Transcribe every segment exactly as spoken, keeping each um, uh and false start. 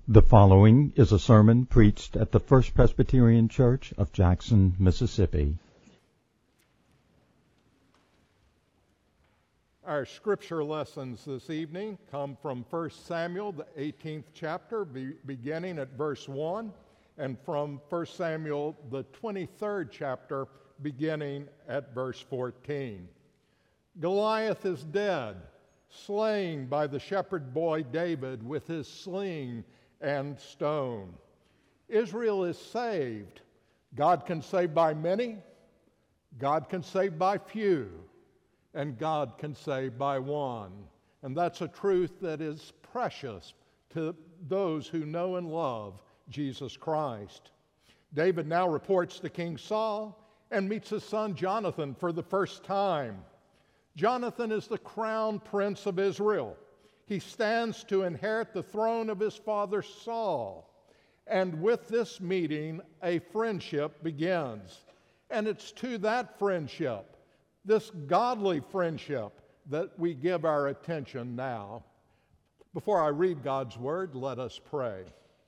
The following is a sermon preached at the First Presbyterian Church of Jackson, Mississippi. Our scripture lessons this evening come from First Samuel, the eighteenth chapter, be, beginning at verse one, and from First Samuel, the twenty-third chapter, beginning at verse fourteen. Goliath is dead, slain by the shepherd boy David with his sling and stone. Israel is saved. God can save by many, God can save by few, and God can save by one. And that's a truth that is precious to those who know and love Jesus Christ. David now reports to King Saul and meets his son Jonathan for the first time. Jonathan is the crown prince of Israel. He stands to inherit the throne of his father Saul. And with this meeting, a friendship begins. And it's to that friendship, this godly friendship, that we give our attention now. Before I read God's word, let us pray.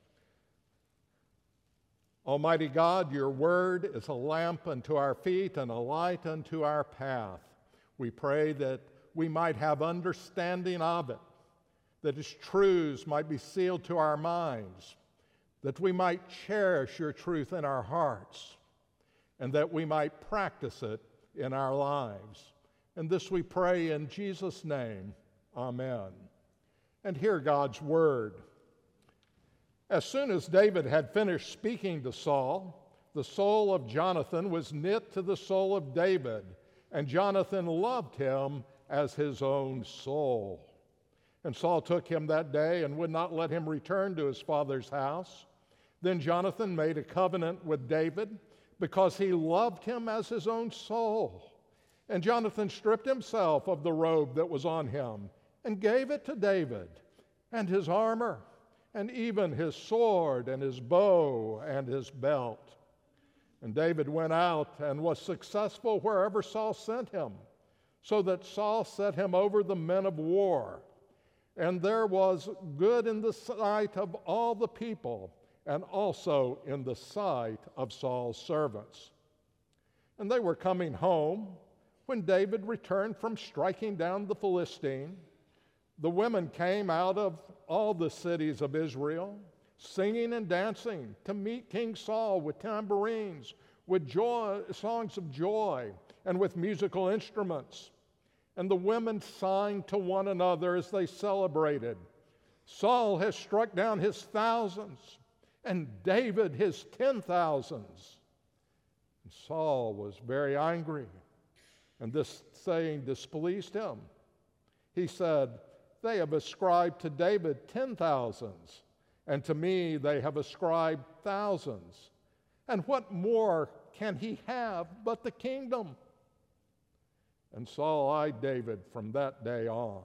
Almighty God, your word is a lamp unto our feet and a light unto our path. We pray that we might have understanding of it, that its truths might be sealed to our minds, that we might cherish your truth in our hearts, and that we might practice it in our lives. And this we pray in Jesus' name. Amen. And hear God's word. As soon as David had finished speaking to Saul, the soul of Jonathan was knit to the soul of David, and Jonathan loved him as his own soul. And Saul took him that day and would not let him return to his father's house. Then Jonathan made a covenant with David because he loved him as his own soul. And Jonathan stripped himself of the robe that was on him and gave it to David, and his armor, and even his sword, and his bow, and his belt. And David went out and was successful wherever Saul sent him, so that Saul set him over the men of war. And there was good in the sight of all the people, and also in the sight of Saul's servants. And they were coming home when David returned from striking down the Philistine. The women came out of all the cities of Israel, singing and dancing to meet King Saul with tambourines, with joy, songs of joy, and with musical instruments. And the women sang to one another as they celebrated, "Saul has struck down his thousands, and David his ten thousands." And Saul was very angry, and this saying displeased him. He said, "They have ascribed to David ten thousands, and to me they have ascribed thousands. And what more can he have but the kingdom?" And Saul eyed David from that day on.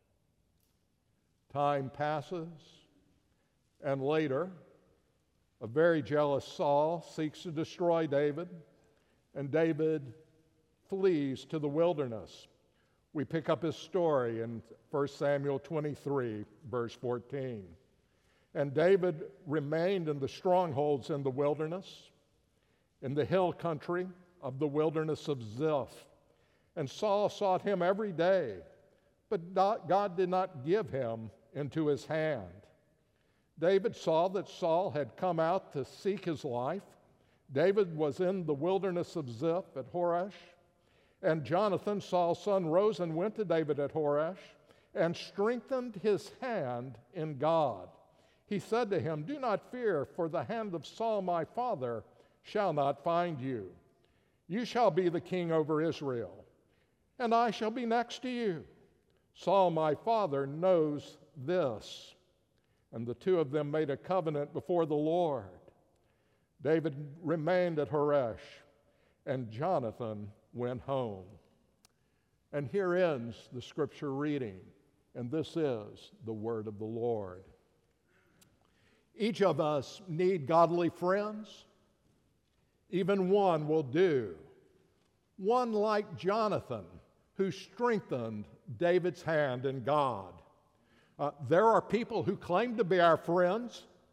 Time passes, and later, a very jealous Saul seeks to destroy David, and David flees to the wilderness. We pick up his story in First Samuel twenty-three, verse fourteen. And David remained in the strongholds in the wilderness, in the hill country of the wilderness of Ziph. And Saul sought him every day, but God did not give him into his hand. David saw that Saul had come out to seek his life. David was in the wilderness of Ziph at Horesh. And Jonathan, Saul's son, rose and went to David at Horesh and strengthened his hand in God. He said to him, "Do not fear, for the hand of Saul my father shall not find you. You shall be the king over Israel, and I shall be next to you. Saul my father knows this." And the two of them made a covenant before the Lord. David remained at Horesh, and Jonathan went home. And here ends the scripture reading, and this is the word of the Lord. Each of us need godly friends. Even one will do. One like Jonathan, who strengthened David's hand in God. Uh, there are people who claim to be our friends,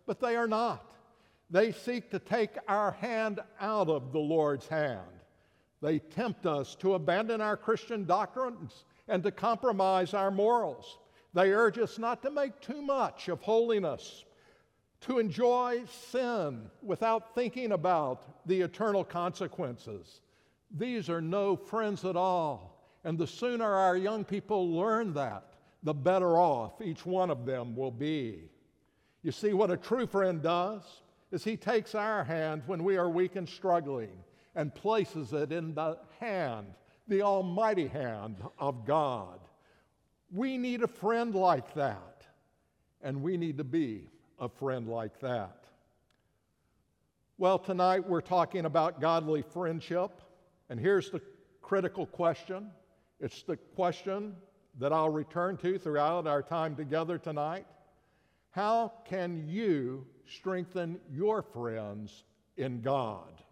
but they are not. They seek to take our hand out of the Lord's hand. They tempt us to abandon our Christian doctrines and to compromise our morals. They urge us not to make too much of holiness, to enjoy sin without thinking about the eternal consequences. These are no friends at all, and the sooner our young people learn that, the better off each one of them will be. You see, what a true friend does is he takes our hand when we are weak and struggling and places it in the hand, the almighty hand of God. We need a friend like that, and we need to be a friend like that. Well, tonight we're talking about godly friendship, and here's the critical question. It's the question that I'll return to throughout our time together tonight. How can you strengthen your friends in God?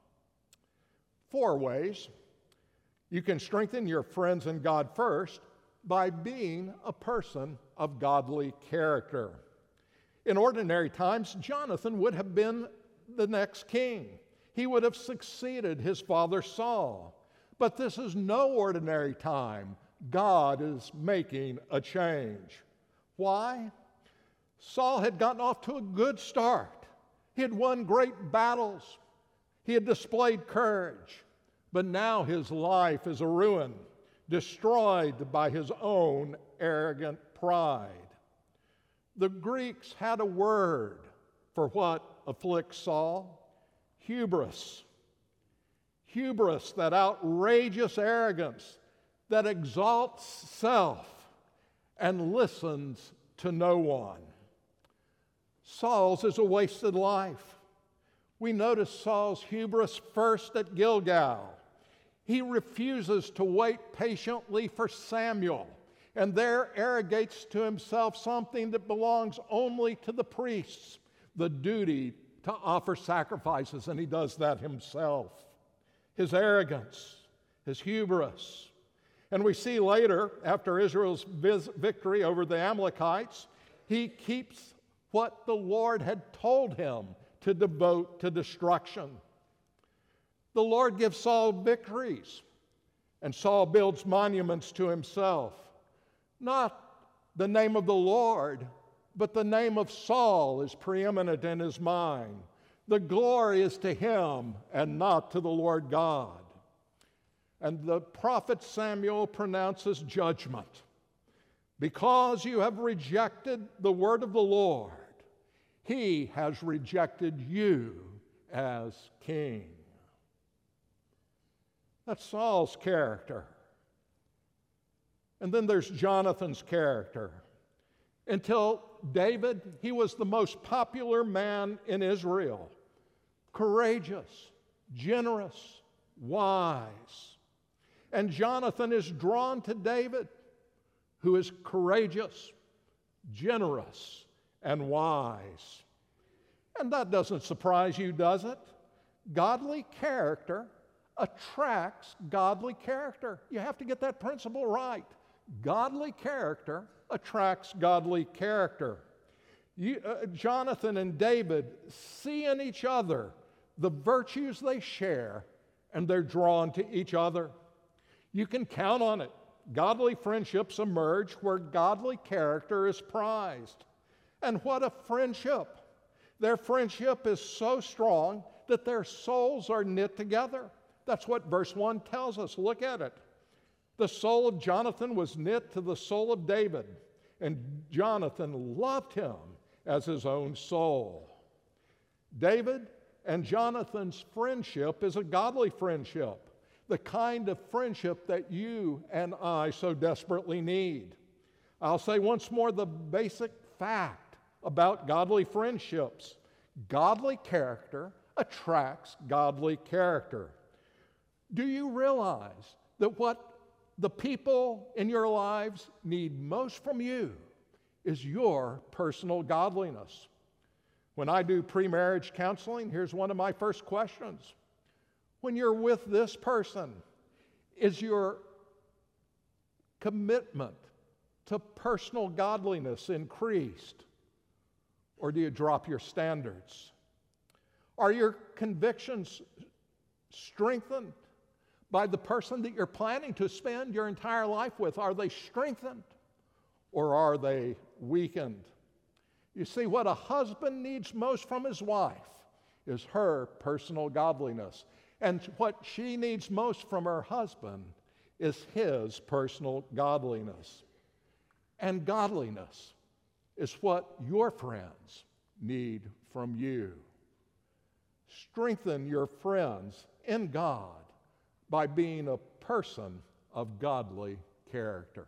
Four ways. You can strengthen your friends in God first by being a person of godly character. In ordinary times, Jonathan would have been the next king. He would have succeeded his father Saul. But this is no ordinary time. God is making a change. Why? Saul had gotten off to a good start. He had won great battles. He had displayed courage. But now his life is a ruin, destroyed by his own arrogant pride. The Greeks had a word for what afflicts Saul: hubris. Hubris, that outrageous arrogance that exalts self and listens to no one. Saul's is a wasted life. We notice Saul's hubris first at Gilgal. He refuses to wait patiently for Samuel, and there arrogates to himself something that belongs only to the priests, the duty to offer sacrifices, and he does that himself. His arrogance, his hubris. And we see later, after Israel's vis- victory over the Amalekites, he keeps what the Lord had told him to devote to destruction. The Lord gives Saul victories, and Saul builds monuments to himself. Not the name of the Lord, but the name of Saul is preeminent in his mind. The glory is to him and not to the Lord God. And the prophet Samuel pronounces judgment. Because you have rejected the word of the Lord, he has rejected you as king. That's Saul's character. And then there's Jonathan's character. Until David, he was the most popular man in Israel. Courageous, generous, wise. And Jonathan is drawn to David, who is courageous, generous, and wise. And that doesn't surprise you, does it? Godly character attracts godly character. You have to get that principle right. Godly character attracts godly character. You, uh, Jonathan and David see in each other the virtues they share, and they're drawn to each other. You can count on it. Godly friendships emerge where godly character is prized. And what a friendship! Their friendship is so strong that their souls are knit together. That's what verse one tells us. Look at it. The soul of Jonathan was knit to the soul of David, and Jonathan loved him as his own soul. David and Jonathan's friendship is a godly friendship, the kind of friendship that you and I so desperately need. I'll say once more the basic fact about godly friendships. Godly character attracts godly character. Do you realize that what the people in your lives need most from you is your personal godliness? When I do pre-marriage counseling, here's one of my first questions. When you're with this person, is your commitment to personal godliness increased? or do you drop your standards? Are your convictions strengthened by the person that you're planning to spend your entire life with? Are they strengthened or are they weakened? You see, what a husband needs most from his wife is her personal godliness. And what she needs most from her husband is his personal godliness. And godliness is what your friends need from you. Strengthen your friends in God by being a person of godly character.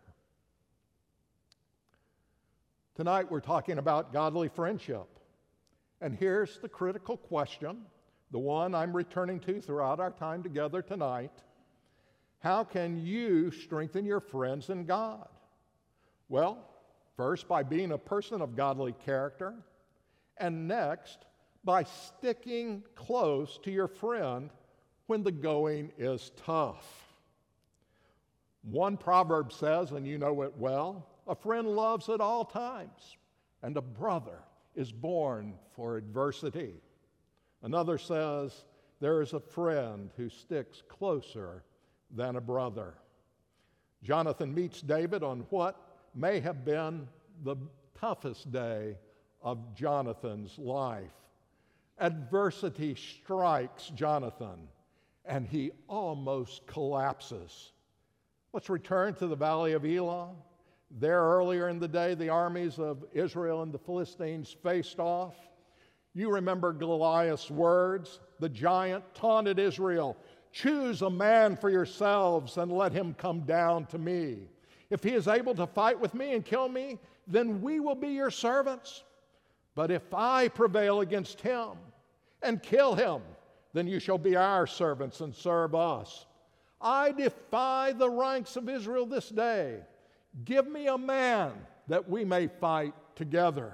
Tonight we're talking about godly friendship. And here's the critical question, the one I'm returning to throughout our time together tonight. How can you strengthen your friends in God? Well, first by being a person of godly character, and next by sticking close to your friend when the going is tough. One proverb says, and you know it well, a friend loves at all times, and a brother is born for adversity. Another says, there is a friend who sticks closer than a brother. Jonathan meets David on what may have been the toughest day of Jonathan's life. Adversity strikes Jonathan, and he almost collapses. Let's return to the Valley of Elah. There earlier in the day, the armies of Israel and the Philistines faced off. You remember Goliath's words. The giant taunted Israel, "Choose a man for yourselves and let him come down to me. If he is able to fight with me and kill me, then we will be your servants. But if I prevail against him and kill him, then you shall be our servants and serve us. I defy the ranks of Israel this day. Give me a man that we may fight together."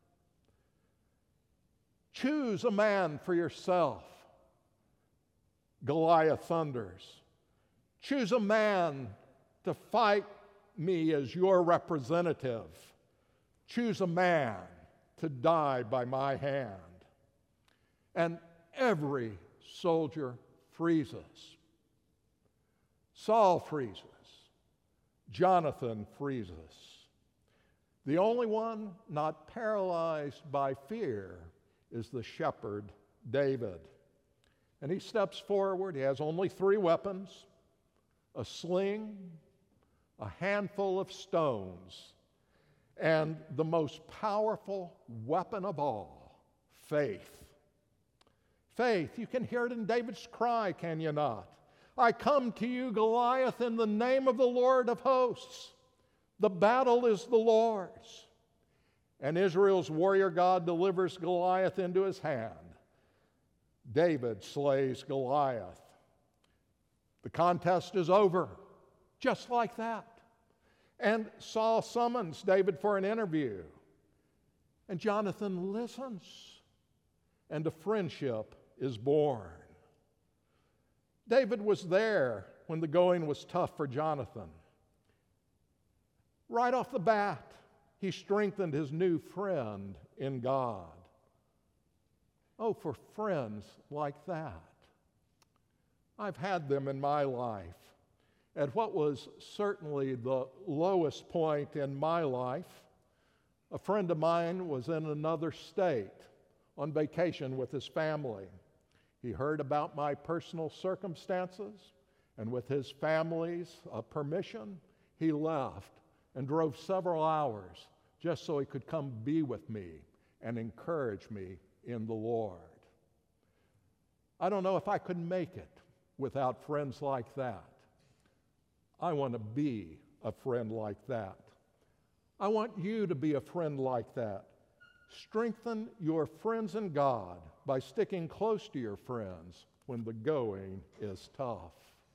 Choose a man for yourself, Goliath thunders. Choose a man to fight me as your representative. Choose a man to die by my hand. And every soldier freezes. Saul freezes. Jonathan freezes. The only one not paralyzed by fear is the shepherd David. And he steps forward. He has only three weapons: a sling, a handful of stones, and the most powerful weapon of all, faith. Faith, you can hear it in David's cry, can you not? I come to you, Goliath, in the name of the Lord of hosts. The battle is the Lord's. And Israel's warrior God delivers Goliath into his hand. David slays Goliath. The contest is over, just like that. And Saul summons David for an interview. And Jonathan listens. And a friendship is born. David was there when the going was tough for Jonathan. Right off the bat, he strengthened his new friend in God. Oh, for friends like that. I've had them in my life. At what was certainly the lowest point in my life, a friend of mine was in another state on vacation with his family. He heard about my personal circumstances, and with his family's uh, permission, he left and drove several hours just so he could come be with me and encourage me in the Lord. I don't know if I could make it without friends like that. I want to be a friend like that. I want you to be a friend like that. Strengthen your friends in God by sticking close to your friends when the going is tough.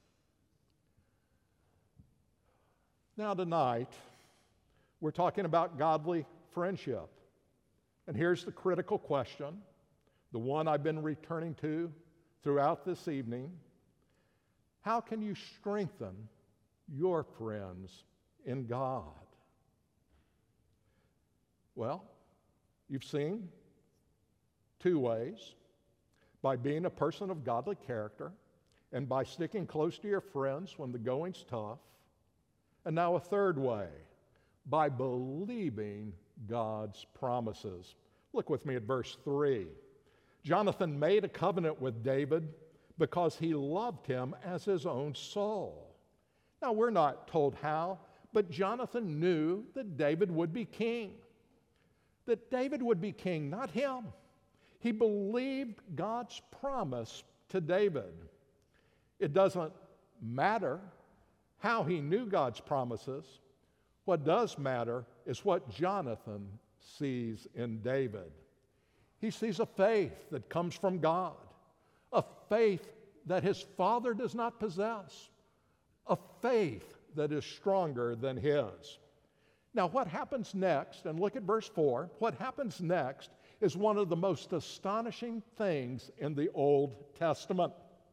Now tonight, we're talking about godly friendship. And here's the critical question, the one I've been returning to throughout this evening. How can you strengthen your friends in God? Well, You've seen two ways: by being a person of godly character and by sticking close to your friends when the going's tough. And now a third way, by believing God's promises. Look with me at verse three. Jonathan made a covenant with David because he loved him as his own soul. Now, we're not told how, but Jonathan knew that David would be king. That David would be king, not him. He believed God's promise to David. It doesn't matter how he knew God's promises. What does matter is what Jonathan sees in David. He sees a faith that comes from God, a faith that his father does not possess, a faith that is stronger than his. Now, what happens next, and look at verse four, what happens next is one of the most astonishing things in the Old Testament.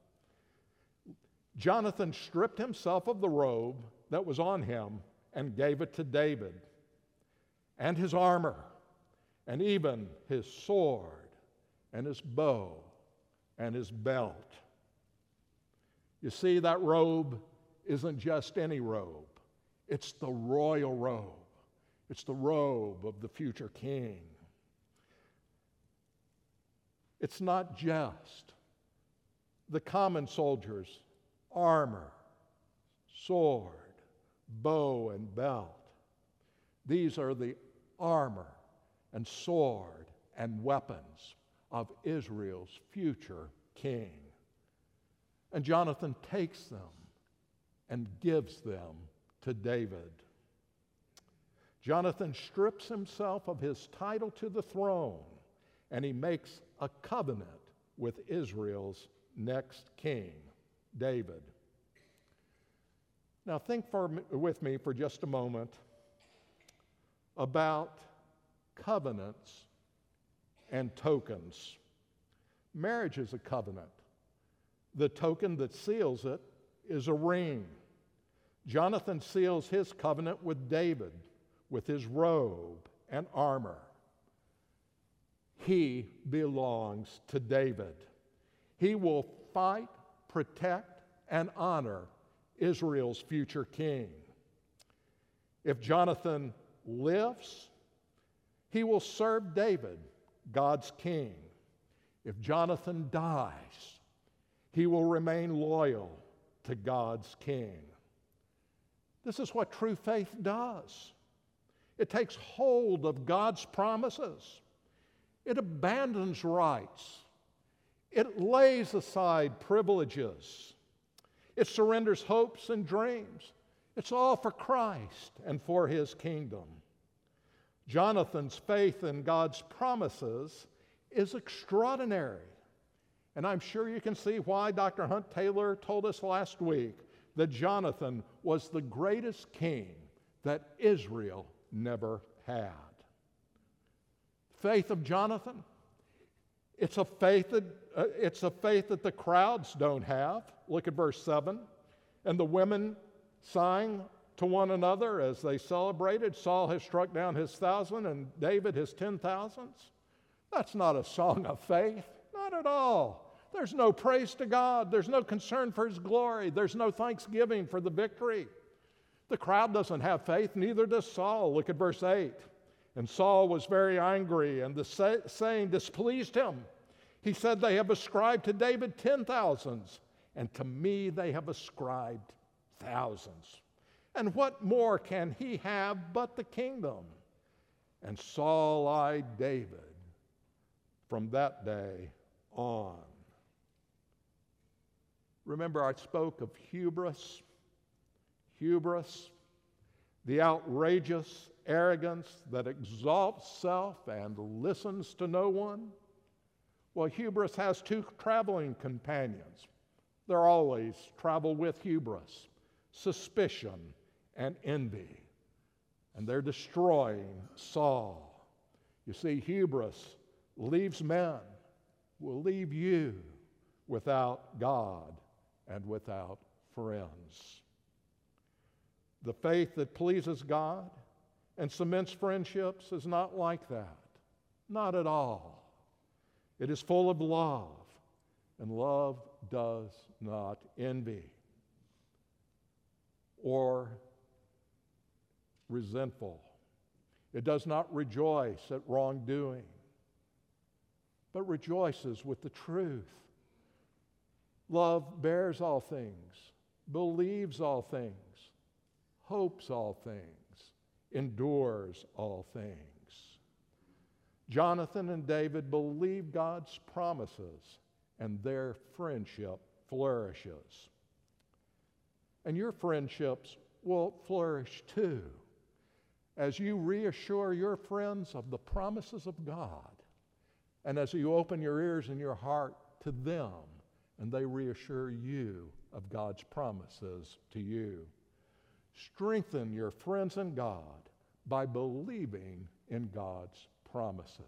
Jonathan stripped himself of the robe that was on him and gave it to David, and his armor, and even his sword, and his bow, and his belt. You see, that robe isn't just any robe. It's the royal robe. It's the robe of the future king. It's not just the common soldier's armor, sword, bow, and belt. These are the armor and sword and weapons of Israel's future king. And Jonathan takes them and gives them to David. Jonathan strips himself of his title to the throne, and he makes a covenant with Israel's next king, David. Now think for, with me for just a moment about covenants and tokens. Marriage is a covenant. The token that seals it is a ring. Jonathan seals his covenant with David, with his robe and armor. He belongs to David. He will fight, protect, and honor Israel's future king. If Jonathan lives, he will serve David, God's king. If Jonathan dies, he will remain loyal to God's king. This is what true faith does. It takes hold of God's promises. It abandons rights. It lays aside privileges. It surrenders hopes and dreams. It's all for Christ and for his kingdom. Jonathan's faith in God's promises is extraordinary. And I'm sure you can see why Doctor Hunt Taylor told us last week that Jonathan was the greatest king that Israel never had. Faith of Jonathan, it's a faith that uh, it's a faith that the crowds don't have. Look at verse seven. And the women sang to one another as they celebrated, Saul has struck down his thousand and David his ten thousands. That's not a song of faith, not at all. There's no praise to God. There's no concern for his glory. There's no thanksgiving for the victory. The crowd doesn't have faith, neither does Saul. Look at verse eight. And Saul was very angry, and the say- saying displeased him. He said, they have ascribed to David ten thousands, and to me they have ascribed thousands. And what more can he have but the kingdom? And Saul eyed David from that day on. Remember, I spoke of hubris. Hubris, the outrageous arrogance that exalts self and listens to no one. Well, hubris has two traveling companions. They're always travel with hubris, suspicion and envy. And they're destroying Saul. You see, hubris leaves men, will leave you without God and without friends. The faith that pleases God and cements friendships is not like that. Not at all. It is full of love, and love does not envy or resentful. It does not rejoice at wrongdoing, but rejoices with the truth. Love bears all things, believes all things, hopes all things, endures all things. Jonathan and David believed God's promises, and their friendship flourishes. And your friendships will flourish too, as you reassure your friends of the promises of God, and as you open your ears and your heart to them, and they reassure you of God's promises to you. Strengthen your friends in God by believing in God's promises.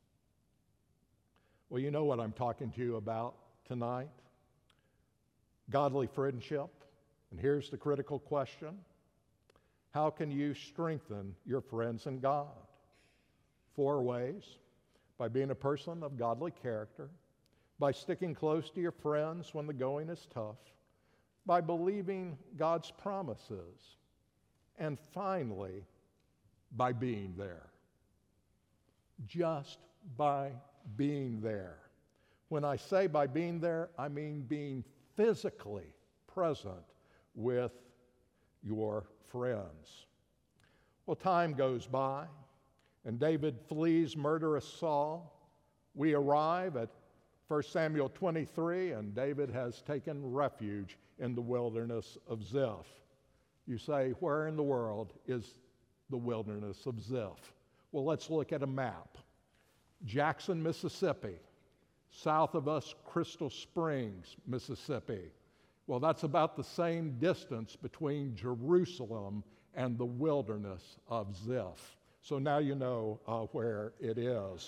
Well, you know what I'm talking to you about tonight. Godly friendship. And here's the critical question. How can you strengthen your friends in God? Four ways. By being a person of godly character, by sticking close to your friends when the going is tough, by believing God's promises, and finally, by being there. Just by being there. When I say by being there, I mean being physically present with your friends. Well, time goes by, and David flees murderous Saul. We arrive at First Samuel twenty-three, and David has taken refuge in the wilderness of Ziph. You say, where in the world is the wilderness of Ziph? Well, let's look at a map. Jackson, Mississippi. South of us, Crystal Springs, Mississippi. Well, that's about the same distance between Jerusalem and the wilderness of Ziph. So now you know uh, where it is.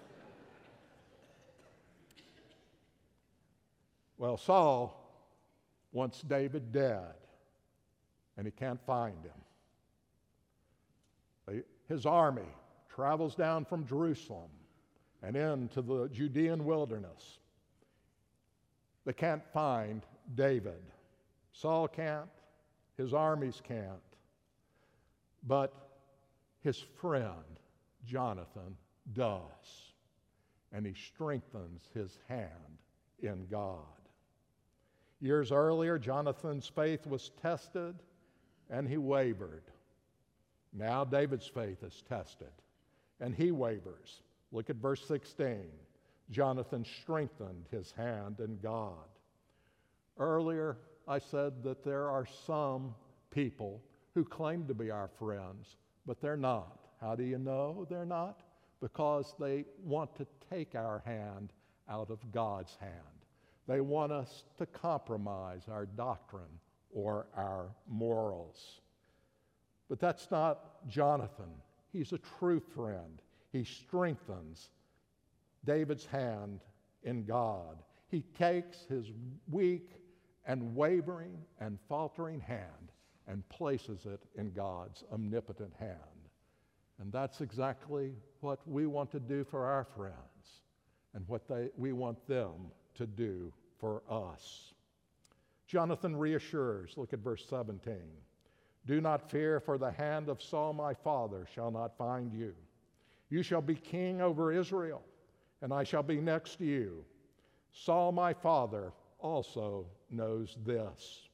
Well, Saul wants David dead, and he can't find him. His army travels down from Jerusalem and into the Judean wilderness. They can't find David. Saul can't, his armies can't, but his friend Jonathan does, and he strengthens his hand in God. Years earlier, Jonathan's faith was tested, and he wavered. Now David's faith is tested, and he wavers. Look at verse sixteen. Jonathan strengthened his hand in God. Earlier, I said that there are some people who claim to be our friends, but they're not. How do you know they're not? Because they want to take our hand out of God's hand. They want us to compromise our doctrine or our morals. But that's not Jonathan. He's a true friend. He strengthens David's hand in God. He takes his weak and wavering and faltering hand and places it in God's omnipotent hand. And that's exactly what we want to do for our friends and what they, we want them to do for us. Jonathan reassures, look at verse seventeen. Do not fear, for the hand of Saul my father shall not find you. You shall be king over Israel, and I shall be next to you. Saul my father also knows this.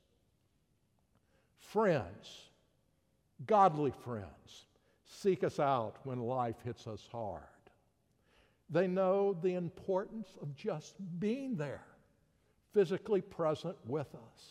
Friends, godly friends, seek us out when life hits us hard. They know the importance of just being there, physically present with us.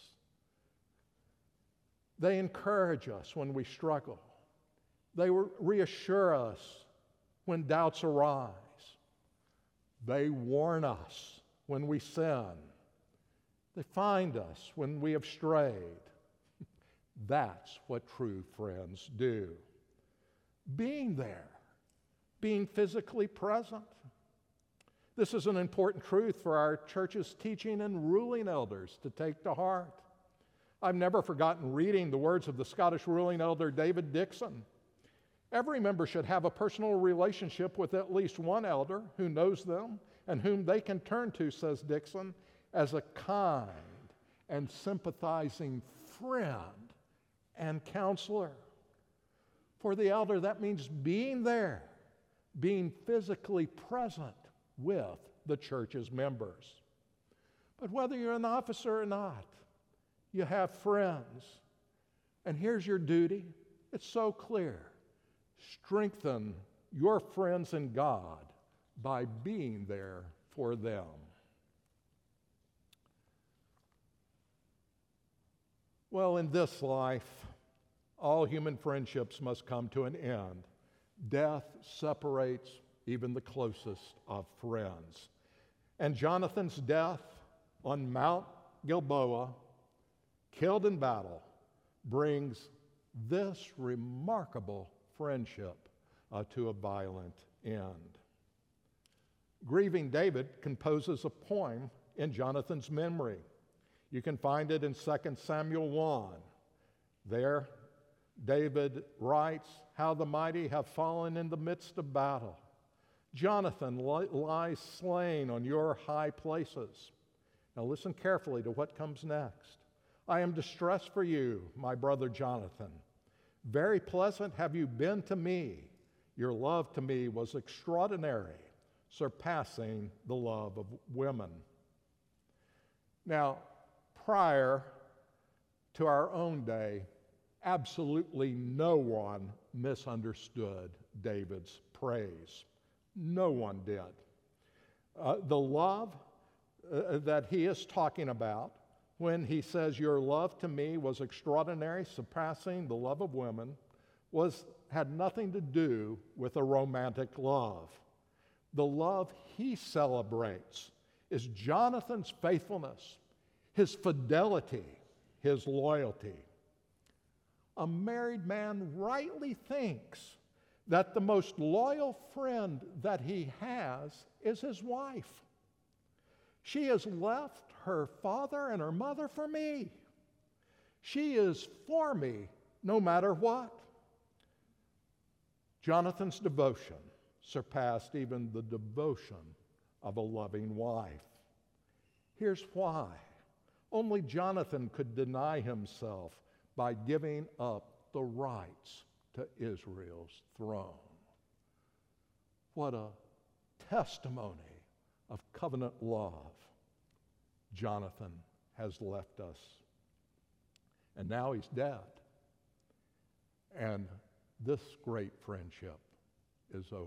They encourage us when we struggle. They reassure us when doubts arise. They warn us when we sin. They find us when we have strayed. That's what true friends do. Being there, being physically present. This is an important truth for our church's teaching and ruling elders to take to heart. I've never forgotten reading the words of the Scottish ruling elder David Dixon. Every member should have a personal relationship with at least one elder who knows them and whom they can turn to, says Dixon, as a kind and sympathizing friend and counselor. For the elder, that means being there, being physically present with the church's members. But whether you're an officer or not, you have friends. And here's your duty. It's so clear. Strengthen your friends in God by being there for them. Well, in this life, all human friendships must come to an end. Death separates even the closest of friends. And Jonathan's death on Mount Gilboa, killed in battle, brings this remarkable friendship uh, to a violent end. Grieving David composes a poem in Jonathan's memory. You can find it in Second Samuel one. There, David writes how the mighty have fallen in the midst of battle. Jonathan li- lies slain on your high places. Now listen carefully to what comes next. I am distressed for you, my brother Jonathan. Very pleasant have you been to me. Your love to me was extraordinary, surpassing the love of women. Now, prior to our own day, absolutely no one misunderstood David's praise. No one did. Uh, the love uh, that he is talking about when he says, your love to me was extraordinary, surpassing the love of women, was, had nothing to do with a romantic love. The love he celebrates is Jonathan's faithfulness, his fidelity, his loyalty. A married man rightly thinks that the most loyal friend that he has is his wife. She has left her father and her mother for me. She is for me no matter what. Jonathan's devotion surpassed even the devotion of a loving wife. Here's why. Only Jonathan could deny himself by giving up the rights to Israel's throne. What a testimony of covenant love Jonathan has left us. And now he's dead. And this great friendship is over.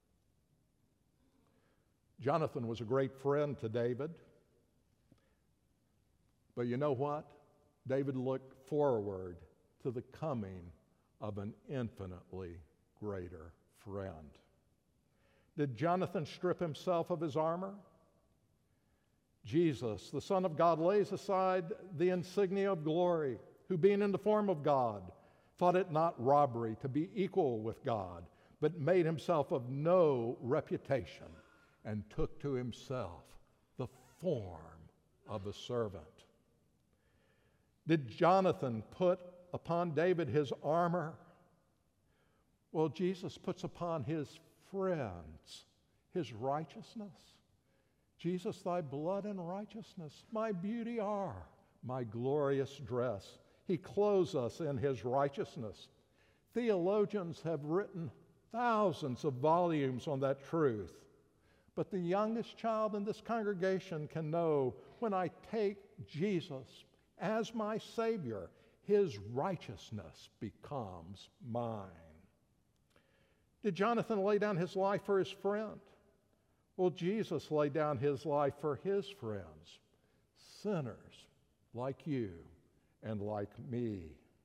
Jonathan was a great friend to David. But you know what? David looked forward to the coming of an infinitely greater friend. Did Jonathan strip himself of his armor? Jesus, the Son of God, lays aside the insignia of glory, who being in the form of God, thought it not robbery to be equal with God, but made himself of no reputation, and took to himself the form of a servant. Did Jonathan put upon David his armor? Well, Jesus puts upon his friends his righteousness. Jesus, thy blood and righteousness, my beauty are, my glorious dress. He clothes us in his righteousness. Theologians have written thousands of volumes on that truth. But the youngest child in this congregation can know, when I take Jesus as my Savior, his righteousness becomes mine. Did Jonathan lay down his life for his friend? Well, Jesus laid down his life for his friends, sinners like you and like me.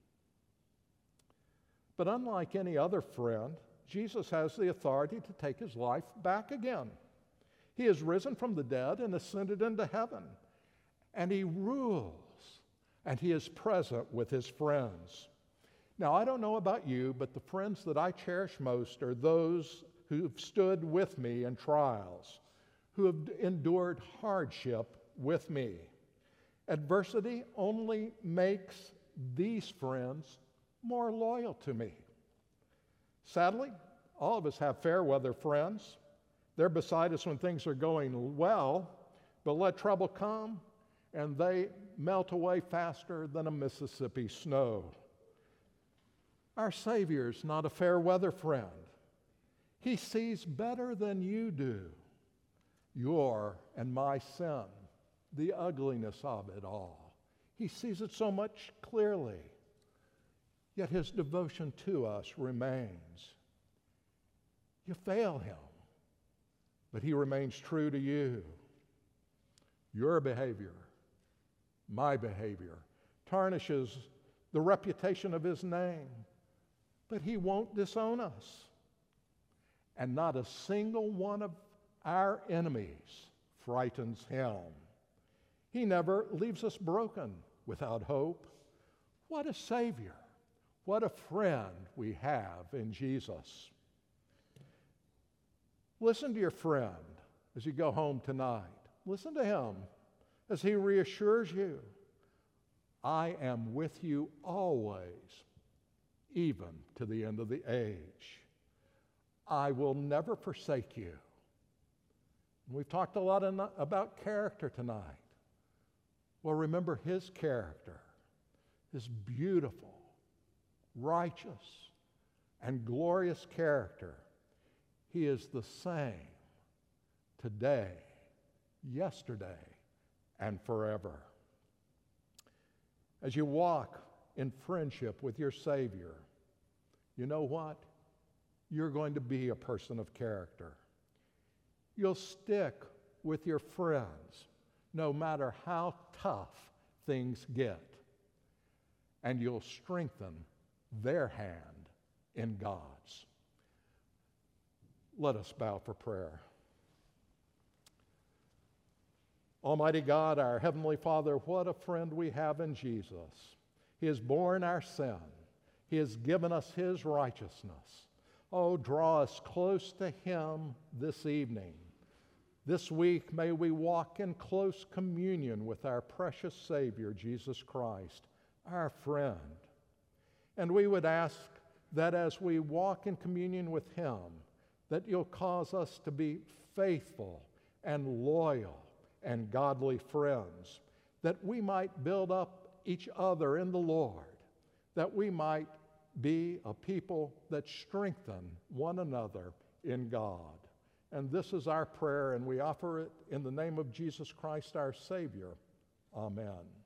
But unlike any other friend, Jesus has the authority to take his life back again. He has risen from the dead and ascended into heaven, and he rules, and he is present with his friends. Now, I don't know about you, but the friends that I cherish most are those who have stood with me in trials, who have endured hardship with me. Adversity only makes these friends more loyal to me. Sadly, all of us have fair weather friends. They're beside us when things are going well, but let trouble come and they melt away faster than a Mississippi snow. Our Savior's not a fair weather friend. He sees better than you do your and my sin, the ugliness of it all. He sees it so much clearly, yet his devotion to us remains. You fail him, but he remains true to you. Your behavior, my behavior, tarnishes the reputation of his name, but he won't disown us. And not a single one of our enemies frightens him. He never leaves us broken without hope. What a Savior, what a friend we have in Jesus. Listen to your friend as you go home tonight. Listen to him as he reassures you, I am with you always, even to the end of the age. I will never forsake you. We've talked a lot about character tonight. Well, remember his character, his beautiful, righteous, and glorious character. He is the same today, yesterday, and forever. As you walk in friendship with your Savior, you know what? You're going to be a person of character. You'll stick with your friends no matter how tough things get, and you'll strengthen their hand in God's. Let us bow for prayer. Almighty God, our Heavenly Father, what a friend we have in Jesus. He has borne our sin. He has given us his righteousness. Oh, draw us close to him this evening. This week, may we walk in close communion with our precious Savior, Jesus Christ, our friend. And we would ask that as we walk in communion with him, that you'll cause us to be faithful and loyal and godly friends, that we might build up each other in the Lord, that we might be a people that strengthen one another in God. And this is our prayer, and we offer it in the name of Jesus Christ, our Savior. Amen.